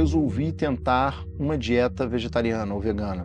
resolvi tentar uma dieta vegetariana ou vegana.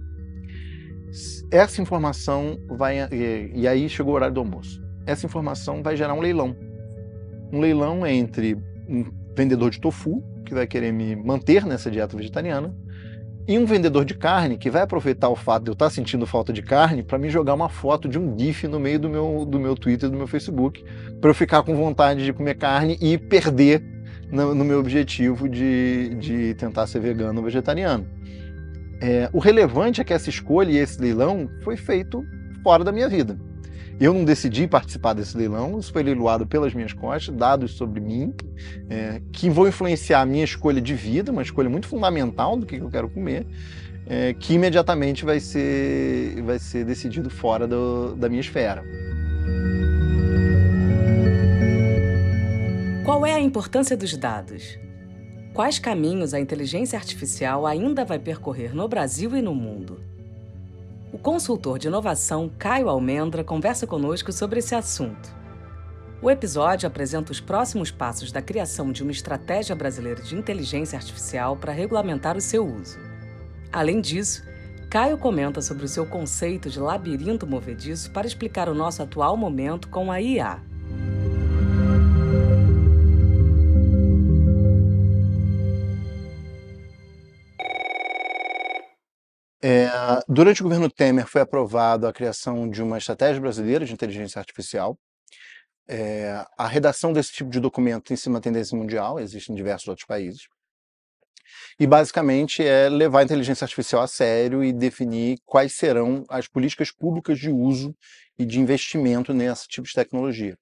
Essa informação vai... E aí chegou o horário do almoço. Essa informação vai gerar um leilão. Um leilão entre um vendedor de tofu, que vai querer me manter nessa dieta vegetariana, e um vendedor de carne que vai aproveitar o fato de eu estar sentindo falta de carne para me jogar uma foto de um GIF no meio do meu Twitter e do meu Facebook, para eu ficar com vontade de comer carne e perder no meu objetivo de tentar ser vegano ou vegetariano. O relevante é que essa escolha e esse leilão foi feito fora da minha vida. Eu não decidi participar desse leilão, isso foi leiloado pelas minhas costas, dados sobre mim, que vão influenciar a minha escolha de vida, uma escolha muito fundamental do que eu quero comer, que imediatamente vai ser decidido fora da minha esfera. Qual é a importância dos dados? Quais caminhos a inteligência artificial ainda vai percorrer no Brasil e no mundo? O consultor de inovação Caio Almendra conversa conosco sobre esse assunto. O episódio apresenta os próximos passos da criação de uma estratégia brasileira de inteligência artificial para regulamentar o seu uso. Além disso, Caio comenta sobre o seu conceito de labirinto movediço para explicar o nosso atual momento com a IA. Durante o governo Temer foi aprovado a criação de uma estratégia brasileira de inteligência artificial. A redação desse tipo de documento tem sido uma tendência mundial, existe em diversos outros países. E basicamente é levar a inteligência artificial a sério e definir quais serão as políticas públicas de uso e de investimento nesse tipo de tecnologia.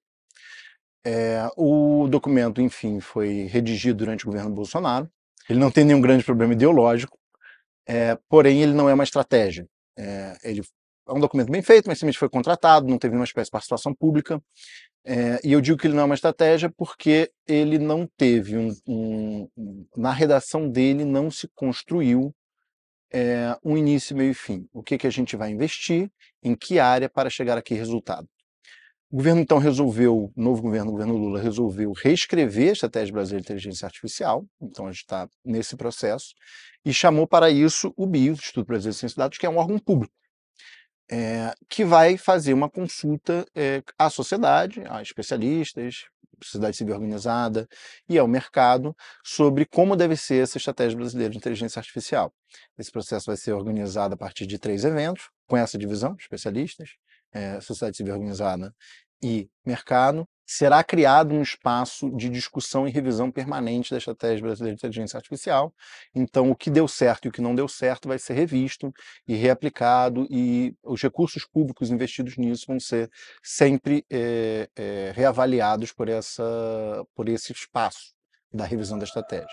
O documento, enfim, foi redigido durante o governo Bolsonaro. Ele não tem nenhum grande problema ideológico, porém ele não é uma estratégia. Ele é um documento bem feito, mas simplesmente foi contratado, não teve nenhuma espécie de participação pública. E eu digo que ele não é uma estratégia porque ele não teve na redação dele não se construiu um início, meio e fim. O que a gente vai investir, em que área para chegar a que resultado. O governo então resolveu, o novo governo, o governo Lula, resolveu reescrever a Estratégia Brasileira de Inteligência Artificial, então a gente está nesse processo, e chamou para isso o BIO, Instituto Brasileiro de Ciência e Dados, que é um órgão público, que vai fazer uma consulta à sociedade, a especialistas, sociedade civil organizada e ao mercado sobre como deve ser essa estratégia brasileira de inteligência artificial. Esse processo vai ser organizado a partir de 3 eventos, com essa divisão, especialistas, sociedade civil organizada e mercado. Será criado um espaço de discussão e revisão permanente da estratégia brasileira de inteligência artificial. Então, o que deu certo e o que não deu certo vai ser revisto e reaplicado, e os recursos públicos investidos nisso vão ser sempre reavaliados por esse espaço da revisão da estratégia.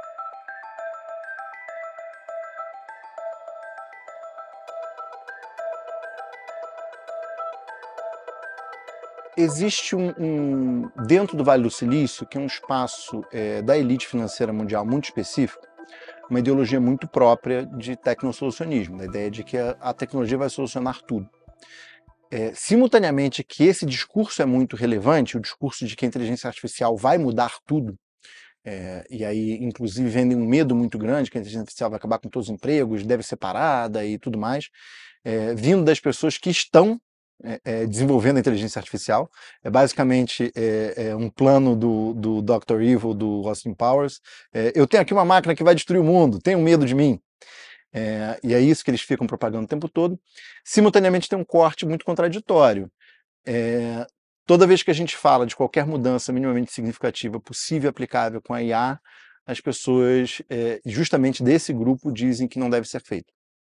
Existe dentro do Vale do Silício, que é um espaço da elite financeira mundial muito específico, uma ideologia muito própria de tecnosolucionismo, da ideia de que a tecnologia vai solucionar tudo. Simultaneamente que esse discurso é muito relevante, o discurso de que a inteligência artificial vai mudar tudo, e aí inclusive vendem um medo muito grande que a inteligência artificial vai acabar com todos os empregos, deve ser parada e tudo mais, vindo das pessoas que estão desenvolvendo a inteligência artificial. Basicamente um plano do Dr. Evil, do Austin Powers. Eu tenho aqui uma máquina que vai destruir o mundo, tenham medo de mim. E é isso que eles ficam propagando o tempo todo. Simultaneamente tem um corte muito contraditório. Toda vez que a gente fala de qualquer mudança minimamente significativa possível e aplicável com a IA, as pessoas, justamente desse grupo, dizem que não deve ser feito.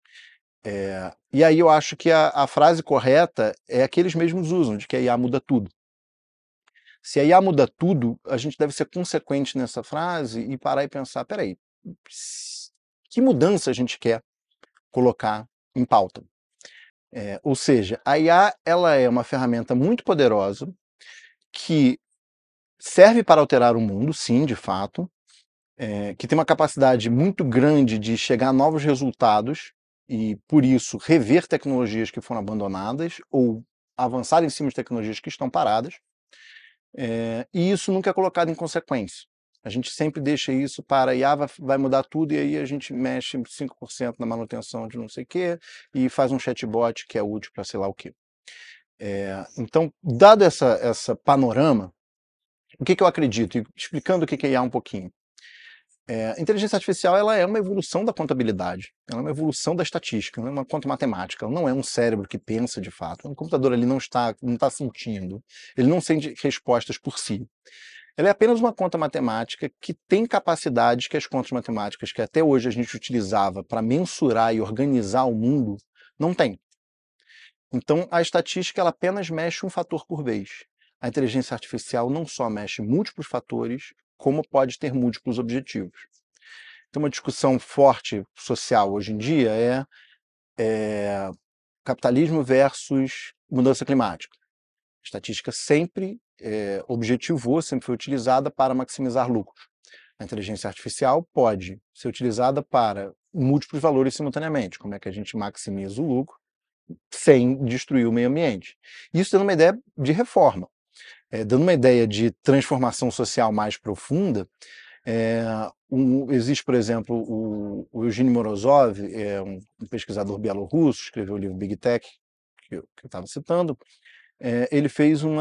E aí eu acho que a frase correta é a que eles mesmos usam, de que a IA muda tudo. Se a IA muda tudo, a gente deve ser consequente nessa frase e parar e pensar, peraí, que mudança a gente quer colocar em pauta? Ou seja, a IA ela é uma ferramenta muito poderosa que serve para alterar o mundo, sim, de fato, que tem uma capacidade muito grande de chegar a novos resultados e, por isso, rever tecnologias que foram abandonadas ou avançar em cima de tecnologias que estão paradas, e isso nunca é colocado em consequência. A gente sempre deixa isso para a IA vai mudar tudo e aí a gente mexe 5% na manutenção de não sei o quê e faz um chatbot que é útil para sei lá o quê. Então, dado essa panorama, o que eu acredito? E explicando o que é IA um pouquinho. A inteligência artificial ela é uma evolução da contabilidade, ela é uma evolução da estatística, ela é uma conta matemática, ela não é um cérebro que pensa de fato. O computador ali não está sentindo, ele não sente respostas por si. Ela é apenas uma conta matemática que tem capacidades que as contas matemáticas que até hoje a gente utilizava para mensurar e organizar o mundo não tem. Então, a estatística ela apenas mexe um fator por vez. A inteligência artificial não só mexe múltiplos fatores, como pode ter múltiplos objetivos. Então, uma discussão forte social hoje em dia é capitalismo versus mudança climática. A estatística sempre objetivou, sempre foi utilizada para maximizar lucros. A inteligência artificial pode ser utilizada para múltiplos valores simultaneamente. Como é que a gente maximiza o lucro sem destruir o meio ambiente? Isso dando uma ideia de reforma. Dando uma ideia de transformação social mais profunda, existe, por exemplo, o Eugene Morozov, um pesquisador bielorrusso, escreveu o livro Big Tech, que eu estava citando. Ele fez um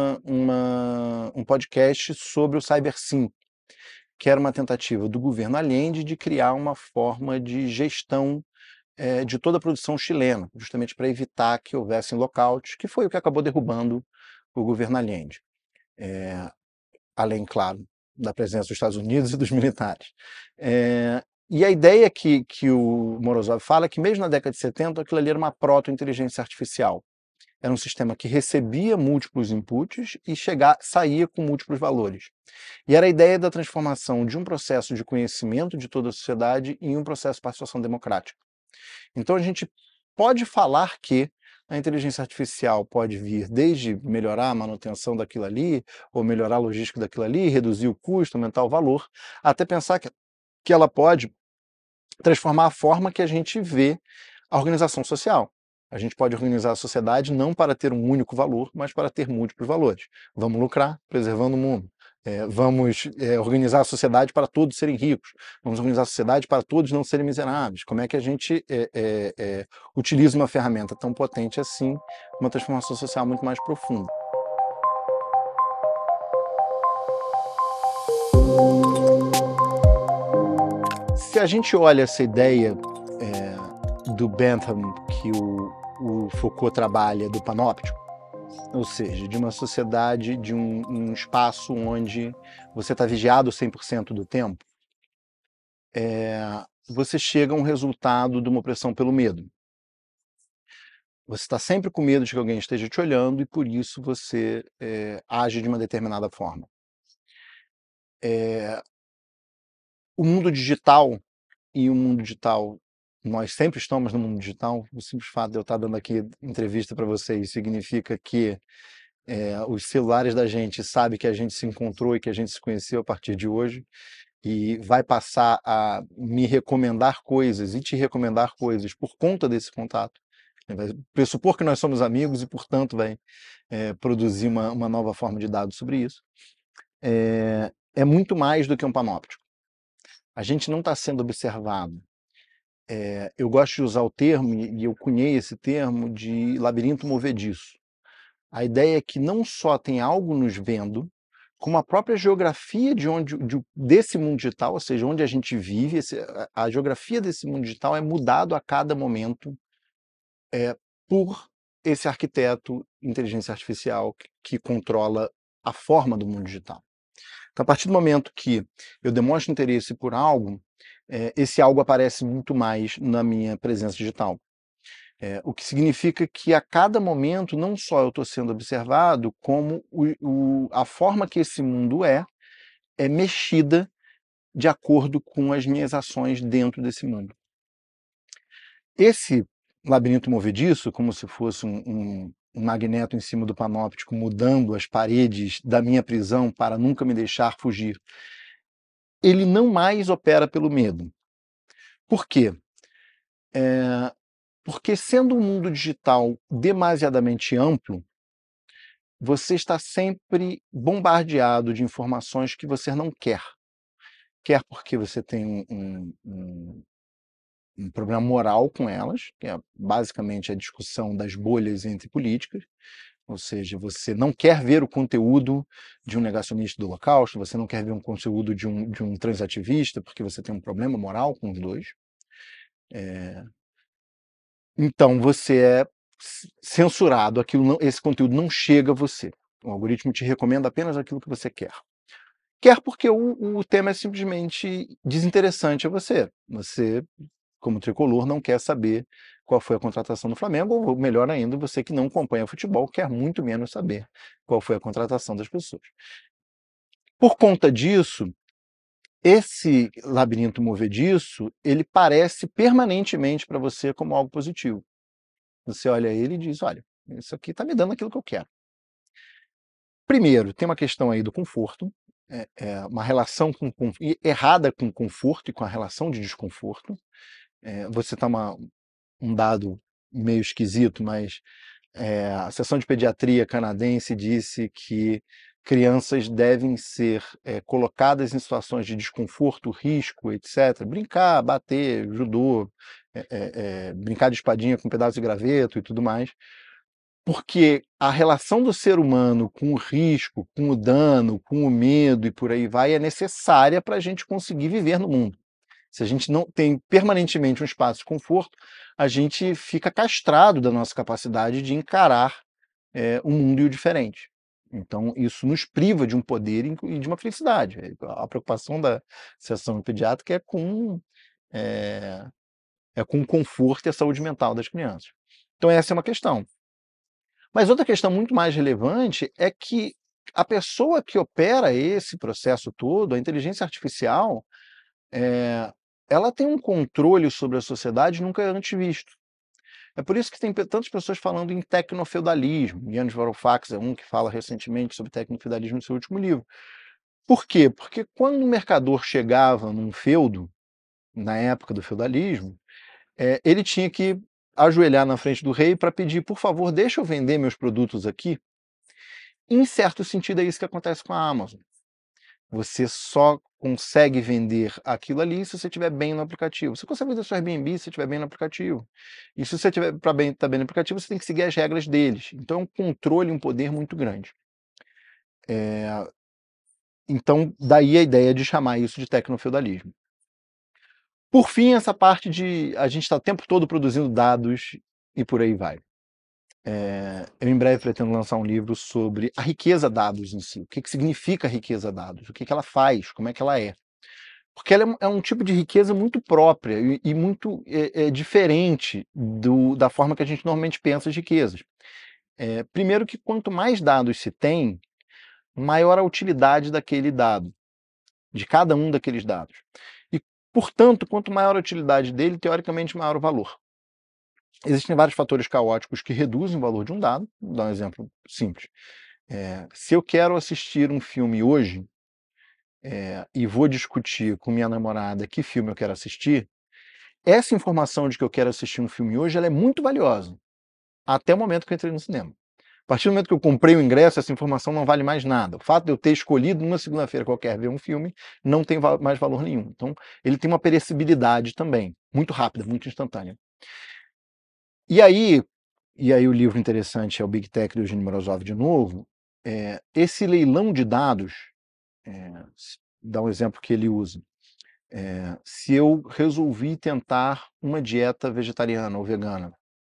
podcast sobre o CyberSim, que era uma tentativa do governo Allende de criar uma forma de gestão de toda a produção chilena, justamente para evitar que houvessem lockouts, que foi o que acabou derrubando o governo Allende. Além, claro, da presença dos Estados Unidos e dos militares. E a ideia que o Morozov fala é que mesmo na década de 70, aquilo ali era uma proto-inteligência artificial. Era um sistema que recebia múltiplos inputs e saía com múltiplos valores. E era a ideia da transformação de um processo de conhecimento de toda a sociedade em um processo de participação democrática. Então a gente pode falar que a inteligência artificial pode vir desde melhorar a manutenção daquilo ali, ou melhorar a logística daquilo ali, reduzir o custo, aumentar o valor, até pensar que ela pode transformar a forma que a gente vê a organização social. A gente pode organizar a sociedade não para ter um único valor, mas para ter múltiplos valores. Vamos lucrar, preservando o mundo. Vamos organizar a sociedade para todos serem ricos. Vamos organizar a sociedade para todos não serem miseráveis. Como é que a gente utiliza uma ferramenta tão potente assim, uma transformação social muito mais profunda? Se a gente olha essa ideia do Bentham que o Foucault trabalha do panóptico, ou seja, de uma sociedade, de um espaço onde você está vigiado 100% do tempo, você chega a um resultado de uma opressão pelo medo. Você está sempre com medo de que alguém esteja te olhando e por isso você age de uma determinada forma. O mundo digital e o mundo digital, nós sempre estamos no mundo digital. O simples fato de eu estar dando aqui entrevista para vocês significa que os celulares da gente sabem que a gente se encontrou e que a gente se conheceu a partir de hoje e vai passar a me recomendar coisas e te recomendar coisas por conta desse contato. Vai pressupor que nós somos amigos e, portanto, vai produzir uma nova forma de dados sobre isso. É muito mais do que um panóptico. A gente não está sendo observado. Eu gosto de usar o termo, e eu cunhei esse termo, de labirinto movediço. A ideia é que não só tem algo nos vendo, como a própria geografia desse mundo digital, ou seja, onde a gente vive, a geografia desse mundo digital é mudado a cada momento por esse arquiteto inteligência artificial que controla a forma do mundo digital. Então, a partir do momento que eu demonstro interesse por algo, esse algo aparece muito mais na minha presença digital. O que significa que a cada momento, não só eu estou sendo observado, como a forma que esse mundo é mexida de acordo com as minhas ações dentro desse mundo. Esse labirinto movediço, como se fosse um magneto em cima do panóptico, mudando as paredes da minha prisão para nunca me deixar fugir, ele não mais opera pelo medo. Por quê? Porque sendo um mundo digital demasiadamente amplo, você está sempre bombardeado de informações que você não quer. quer porque você tem um problema moral com elas, que é basicamente a discussão das bolhas entre políticas, ou seja, você não quer ver o conteúdo de um negacionista do Holocausto, você não quer ver um conteúdo de um transativista, porque você tem um problema moral com os dois. Então você é censurado, esse conteúdo não chega a você. O algoritmo te recomenda apenas aquilo que você quer. Quer porque o tema é simplesmente desinteressante a você. Você, como tricolor, não quer saber qual foi a contratação do Flamengo, ou melhor ainda, você que não acompanha futebol quer muito menos saber qual foi a contratação das pessoas. Por conta disso, esse labirinto movediço, ele parece permanentemente para você como algo positivo. Você olha ele e diz, olha, isso aqui está me dando aquilo que eu quero. Primeiro, tem uma questão aí do conforto, uma relação errada com o conforto e com a relação de desconforto. Vou citar um dado meio esquisito, mas a seção de pediatria canadense disse que crianças devem ser colocadas em situações de desconforto, risco, etc. Brincar, bater, judô, brincar de espadinha com um pedaço de graveto e tudo mais, porque a relação do ser humano com o risco, com o dano, com o medo e por aí vai é necessária para a gente conseguir viver no mundo. Se a gente não tem permanentemente um espaço de conforto, a gente fica castrado da nossa capacidade de encarar o mundo e o diferente. Então, isso nos priva de um poder e de uma felicidade. A preocupação da sessão pediátrica é com o conforto e a saúde mental das crianças. Então, essa é uma questão. Mas outra questão muito mais relevante é que a pessoa que opera esse processo todo, a inteligência artificial, ela tem um controle sobre a sociedade nunca antes visto. É por isso que tem tantas pessoas falando em tecnofeudalismo. Yanis Varoufakis é um que fala recentemente sobre tecnofeudalismo no seu último livro. Por quê? Porque quando o mercador chegava num feudo, na época do feudalismo, ele tinha que ajoelhar na frente do rei para pedir, por favor, deixa eu vender meus produtos aqui. Em certo sentido, é isso que acontece com a Amazon. Você só consegue vender aquilo ali se você estiver bem no aplicativo. Você consegue vender seu Airbnb se você estiver bem no aplicativo. E se você estiver bem no aplicativo, você tem que seguir as regras deles. Então é um controle, um poder muito grande. Então, daí a ideia de chamar isso de tecnofeudalismo. Por fim, essa parte de a gente está o tempo todo produzindo dados e por aí vai. Eu em breve pretendo lançar um livro sobre a riqueza dados em si. O que significa riqueza dados? O que ela faz? Como é que ela é? Porque ela é um tipo de riqueza muito própria e muito diferente da forma que a gente normalmente pensa as riquezas. Primeiro que quanto mais dados se tem, maior a utilidade daquele dado, de cada um daqueles dados. E, portanto, quanto maior a utilidade dele, teoricamente maior o valor. Existem vários fatores caóticos que reduzem o valor de um dado. Vou dar um exemplo simples. Se eu quero assistir um filme hoje, e vou discutir com minha namorada que filme eu quero assistir, essa informação de que eu quero assistir um filme hoje, ela é muito valiosa, até o momento que eu entrei no cinema. A partir do momento que eu comprei o ingresso, essa informação não vale mais nada. O fato de eu ter escolhido numa segunda-feira qualquer ver um filme não tem mais valor nenhum. Então, ele tem uma perecibilidade também, muito rápida, muito instantânea. E aí o livro interessante é o Big Tech do Eugênio Morozov de novo, esse leilão de dados, dá um exemplo que ele usa. Se eu resolvi tentar uma dieta vegetariana ou vegana,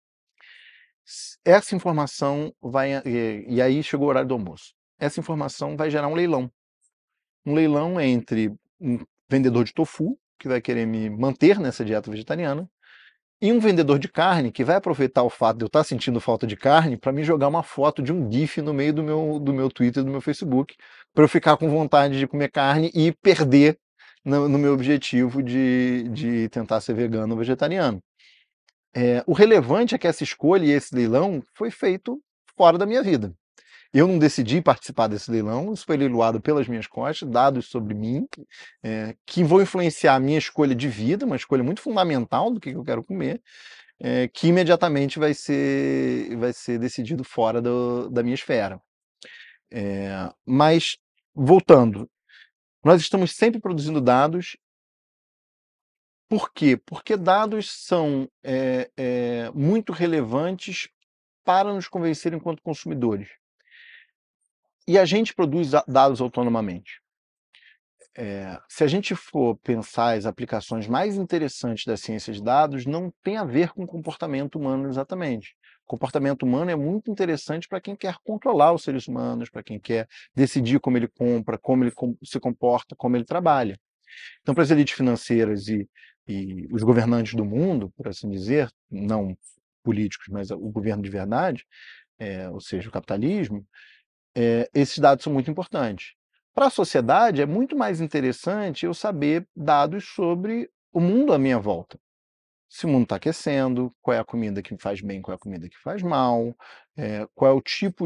essa informação vai. E aí chegou o horário do almoço. Essa informação vai gerar um leilão. Um leilão entre um vendedor de tofu, que vai querer me manter nessa dieta vegetariana, e um vendedor de carne, que vai aproveitar o fato de eu estar sentindo falta de carne para me jogar uma foto de um GIF no meio do meu Twitter e do meu Facebook, para eu ficar com vontade de comer carne e perder no meu objetivo de tentar ser vegano ou vegetariano. O relevante é que essa escolha e esse leilão foi feito fora da minha vida. Eu não decidi participar desse leilão, isso foi leiloado pelas minhas costas, dados sobre mim, que vão influenciar a minha escolha de vida, uma escolha muito fundamental do que eu quero comer, que imediatamente vai ser decidido fora da minha esfera. Mas, voltando, Nós estamos sempre produzindo dados. Por quê? Porque dados são muito relevantes para nos convencer enquanto consumidores. E a gente produz dados autonomamente. Se a gente for pensar as aplicações mais interessantes da ciência de dados, não tem a ver com comportamento humano exatamente. O comportamento humano é muito interessante para quem quer controlar os seres humanos, para quem quer decidir como ele compra, como ele se comporta, como ele trabalha. Então, para as elites financeiras e os governantes do mundo, por assim dizer, não políticos, mas o governo de verdade, ou seja, o capitalismo, esses dados são muito importantes. Para a sociedade, é muito mais interessante eu saber dados sobre o mundo à minha volta. Se o mundo está aquecendo, qual é a comida que faz bem, qual é a comida que faz mal, qual é o tipo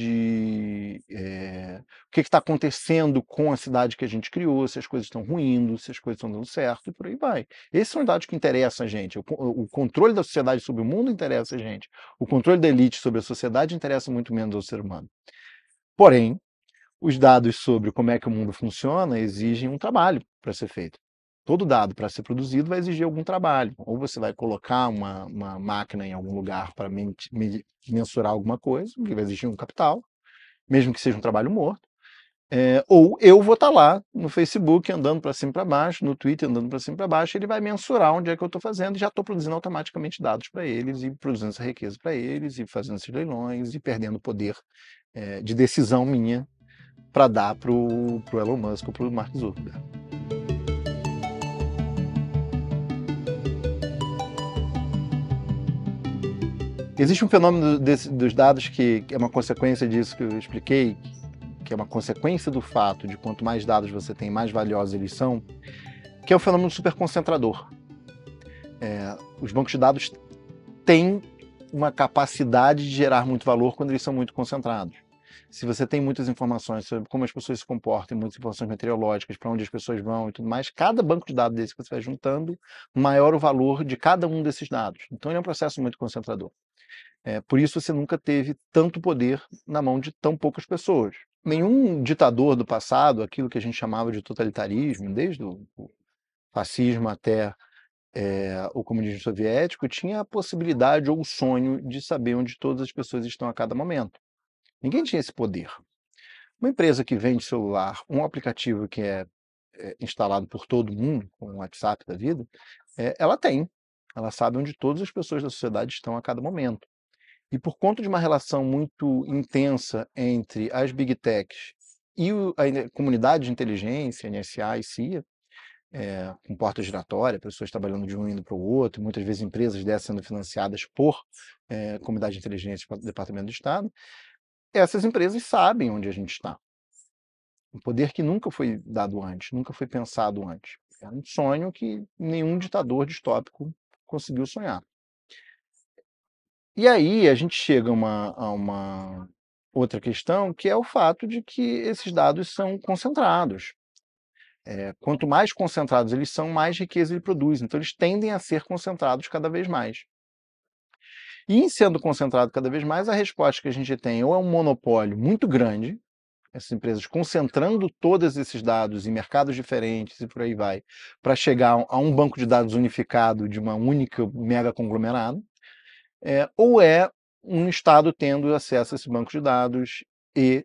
o que está acontecendo com a cidade que a gente criou, se as coisas estão ruindo, se as coisas estão dando certo, e por aí vai. Esses são os dados que interessam a gente. O controle da sociedade sobre o mundo interessa a gente. O controle da elite sobre a sociedade interessa muito menos ao ser humano. Porém, os dados sobre como é que o mundo funciona exigem um trabalho para ser feito. Todo dado para ser produzido vai exigir algum trabalho. Ou você vai colocar uma máquina em algum lugar para mensurar alguma coisa, que vai exigir um capital, mesmo que seja um trabalho morto. Ou eu vou estar lá no Facebook andando para cima e para baixo, no Twitter andando para cima e para baixo, ele vai mensurar onde é que eu estou fazendo e já estou produzindo automaticamente dados para eles e produzindo essa riqueza para eles e fazendo esses leilões e perdendo poder de decisão minha para dar para o Elon Musk ou para o Mark Zuckerberg. Existe um fenômeno dos dados que é uma consequência disso que eu expliquei, que é uma consequência do fato de quanto mais dados você tem, mais valiosos eles são, que é o fenômeno superconcentrador. Os bancos de dados têm uma capacidade de gerar muito valor quando eles são muito concentrados. Se você tem muitas informações sobre como as pessoas se comportam, muitas informações meteorológicas, para onde as pessoas vão e tudo mais, cada banco de dados desse que você vai juntando, maior o valor de cada um desses dados. Então, ele é um processo muito concentrador. Por isso, você nunca teve tanto poder na mão de tão poucas pessoas. Nenhum ditador do passado, aquilo que a gente chamava de totalitarismo, desde o fascismo até o comunismo soviético, tinha a possibilidade ou o sonho de saber onde todas as pessoas estão a cada momento. Ninguém tinha esse poder. Uma empresa que vende celular, um aplicativo que é instalado por todo mundo, com o WhatsApp da vida, ela tem. Ela sabe onde todas as pessoas da sociedade estão a cada momento. E por conta de uma relação muito intensa entre as Big Techs e a comunidade de inteligência, NSA e CIA, com porta giratória, pessoas trabalhando de um indo para o outro, muitas vezes empresas dessas sendo financiadas por comunidade de inteligência do Departamento do Estado, essas empresas sabem onde a gente está. Um poder que nunca foi dado antes, nunca foi pensado antes. É um sonho que nenhum ditador distópico conseguiu sonhar. E aí a gente chega a uma outra questão, que é o fato de que esses dados são concentrados. Quanto mais concentrados eles são, mais riqueza eles produzem. Então eles tendem a ser concentrados cada vez mais. E em sendo concentrado cada vez mais, a resposta que a gente tem ou é um monopólio muito grande, essas empresas concentrando todos esses dados em mercados diferentes e por aí vai, para chegar a um banco de dados unificado de uma única mega conglomerado, ou é um Estado tendo acesso a esse banco de dados e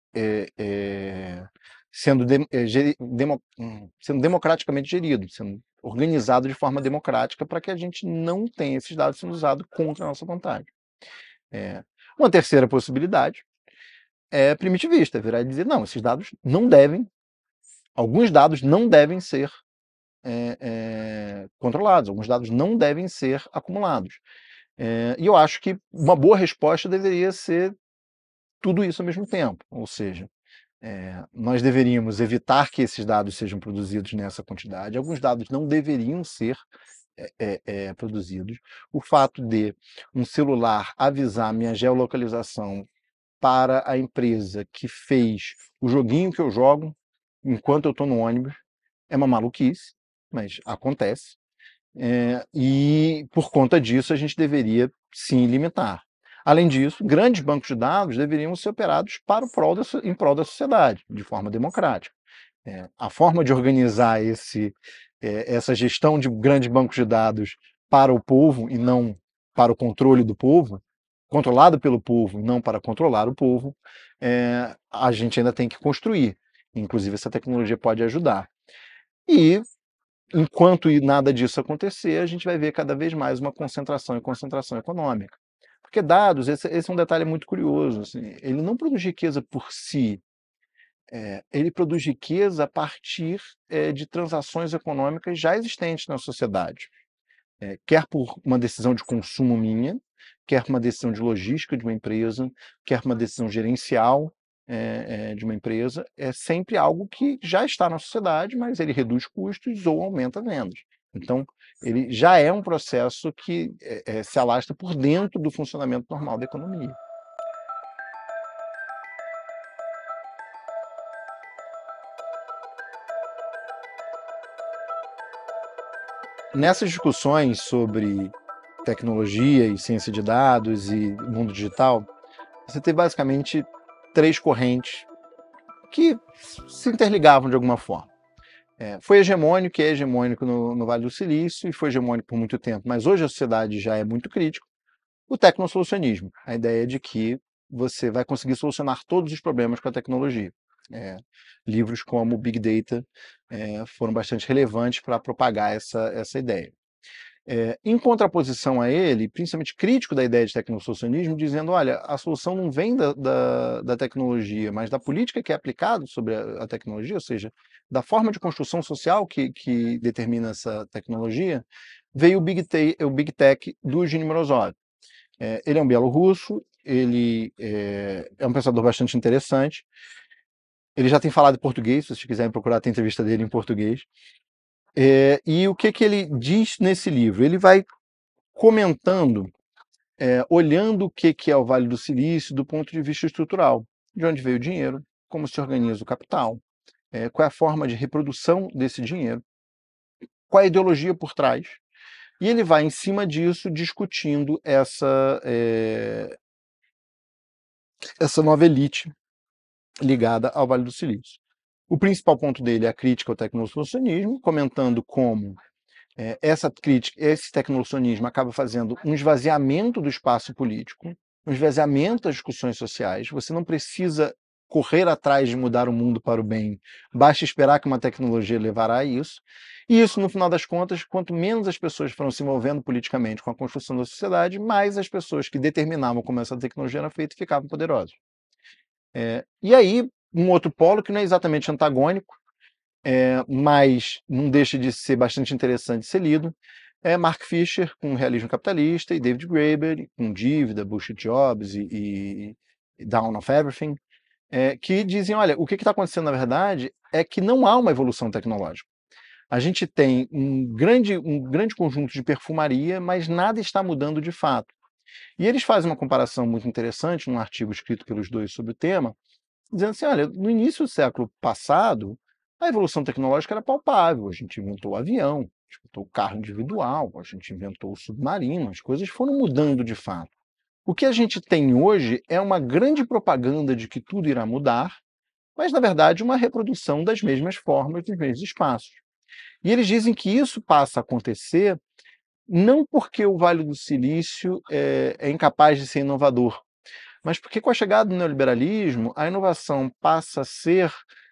sendo democraticamente gerido, sendo organizado de forma democrática para que a gente não tenha esses dados sendo usados contra a nossa vontade. Uma terceira possibilidade é primitivista, virar e dizer, não, esses dados não devem, alguns dados não devem ser controlados, alguns dados não devem ser acumulados. E eu acho que uma boa resposta deveria ser tudo isso ao mesmo tempo, ou seja, nós deveríamos evitar que esses dados sejam produzidos nessa quantidade, alguns dados não deveriam ser produzidos. O fato de um celular avisar minha geolocalização para a empresa que fez o joguinho que eu jogo enquanto eu estou no ônibus é uma maluquice, mas acontece. E por conta disso a gente deveria sim limitar. Além disso, grandes bancos de dados deveriam ser operados para em prol da sociedade, de forma democrática. A forma de organizar essa gestão de grandes bancos de dados para o povo e não para o controle do povo, controlado pelo povo e não para controlar o povo, a gente ainda tem que construir. Inclusive, essa tecnologia pode ajudar. E, enquanto nada disso acontecer, a gente vai ver cada vez mais uma concentração e concentração econômica. Porque dados, esse é um detalhe muito curioso, assim, ele não produz riqueza por si, ele produz riqueza a partir de transações econômicas já existentes na sociedade. Quer por uma decisão de consumo minha, quer por uma decisão de logística de uma empresa, quer por uma decisão gerencial de uma empresa, é sempre algo que já está na sociedade, mas ele reduz custos ou aumenta vendas. Então, ele já é um processo que se alastra por dentro do funcionamento normal da economia. Nessas discussões sobre tecnologia e ciência de dados e mundo digital, você tem basicamente três correntes que se interligavam de alguma forma. Foi hegemônico, que é hegemônico no Vale do Silício, e foi hegemônico por muito tempo, mas hoje a sociedade já é muito crítica, o tecnosolucionismo, a ideia de que você vai conseguir solucionar todos os problemas com a tecnologia. Livros como Big Data foram bastante relevantes para propagar essa ideia. Em contraposição a ele, principalmente crítico da ideia de tecnosolucionismo, dizendo, olha, a solução não vem da tecnologia, mas da política que é aplicada sobre a tecnologia, ou seja, da forma de construção social que determina essa tecnologia, veio o Big Tech do Eugene Morozov. Ele é um bielorrusso, ele é um pensador bastante interessante, ele já tem falado em português, se vocês quiserem procurar, tem entrevista dele em português. E o que ele diz nesse livro? Ele vai comentando, olhando o que é o Vale do Silício do ponto de vista estrutural, de onde veio o dinheiro, como se organiza o capital, qual é a forma de reprodução desse dinheiro, qual é a ideologia por trás, e ele vai, em cima disso, discutindo essa nova elite ligada ao Vale do Silício. O principal ponto dele é a crítica ao tecnosolucionismo, comentando como essa crítica, esse tecnosolucionismo acaba fazendo um esvaziamento do espaço político, um esvaziamento das discussões sociais. Você não precisa correr atrás de mudar o mundo para o bem, basta esperar que uma tecnologia levará a isso. E isso, no final das contas, quanto menos as pessoas foram se envolvendo politicamente com a construção da sociedade, mais as pessoas que determinavam como essa tecnologia era feita ficavam poderosas. E aí, um outro polo que não é exatamente antagônico, mas não deixa de ser bastante interessante de ser lido, é Mark Fisher com Realismo Capitalista e David Graeber com Dívida, Bullshit Jobs e Down of Everything, que dizem, olha, o que está acontecendo na verdade é que não há uma evolução tecnológica. A gente tem um grande conjunto de perfumaria, mas nada está mudando de fato. E eles fazem uma comparação muito interessante num artigo escrito pelos dois sobre o tema, dizendo assim, olha, no início do século passado, a evolução tecnológica era palpável. A gente inventou o avião, a gente inventou o carro individual, a gente inventou o submarino, as coisas foram mudando de fato. O que a gente tem hoje é uma grande propaganda de que tudo irá mudar, mas, na verdade, uma reprodução das mesmas formas, dos mesmos espaços. E eles dizem que isso passa a acontecer não porque o Vale do Silício é incapaz de ser inovador, mas porque com a chegada do neoliberalismo, a inovação passa a ser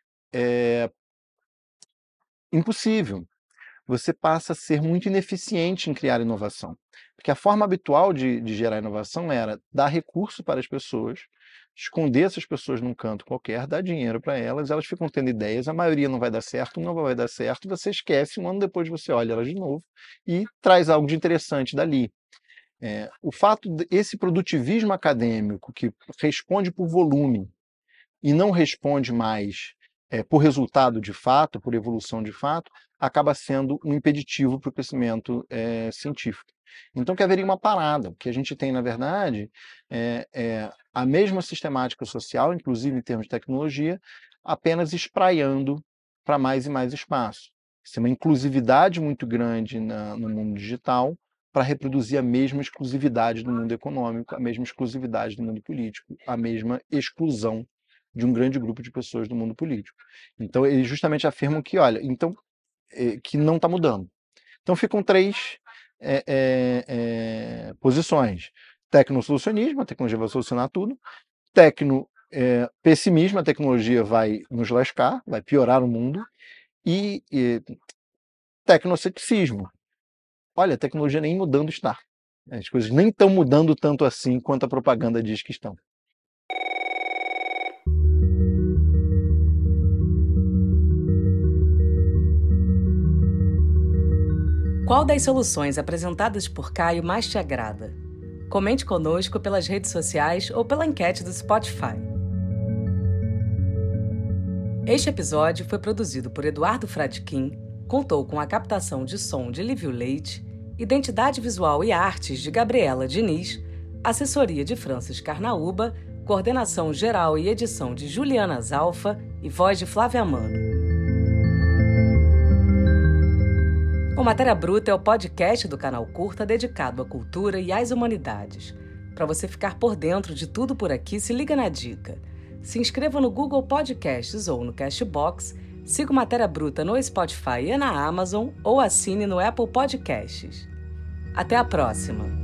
impossível. Você passa a ser muito ineficiente em criar inovação. Porque a forma habitual de gerar inovação era dar recurso para as pessoas, esconder essas pessoas num canto qualquer, dar dinheiro para elas ficam tendo ideias, a maioria não vai dar certo, não vai dar certo, você esquece, um ano depois você olha elas de novo e traz algo de interessante dali. O fato desse produtivismo acadêmico que responde por volume e não responde mais por resultado de fato, por evolução de fato, acaba sendo um impeditivo para o crescimento científico. Então, que haveria uma parada. O que a gente tem, na verdade, é a mesma sistemática social, inclusive em termos de tecnologia, apenas espraiando para mais e mais espaço. Isso é uma inclusividade muito grande no mundo digital para reproduzir a mesma exclusividade do mundo econômico, a mesma exclusividade do mundo político, a mesma exclusão de um grande grupo de pessoas do mundo político. Então, eles justamente afirmam que, olha, então, que não está mudando. Então, ficam três posições. Tecnosolucionismo, a tecnologia vai solucionar tudo. Pessimismo, a tecnologia vai nos lascar, vai piorar o mundo. E tecnoceticismo. Olha, a tecnologia nem mudando está. As coisas nem estão mudando tanto assim quanto a propaganda diz que estão. Qual das soluções apresentadas por Caio mais te agrada? Comente conosco pelas redes sociais ou pela enquete do Spotify. Este episódio foi produzido por Eduardo Fradkin, contou com a captação de som de Lívio Leite, identidade visual e artes de Gabriela Diniz, assessoria de Francis Carnaúba, coordenação geral e edição de Juliana Zalfa e voz de Flávia Mano. O Matéria Bruta é o podcast do canal Curta dedicado à cultura e às humanidades. Para você ficar por dentro de tudo por aqui, se liga na dica. Se inscreva no Google Podcasts ou no Castbox, siga o Matéria Bruta no Spotify e na Amazon ou assine no Apple Podcasts. Até a próxima!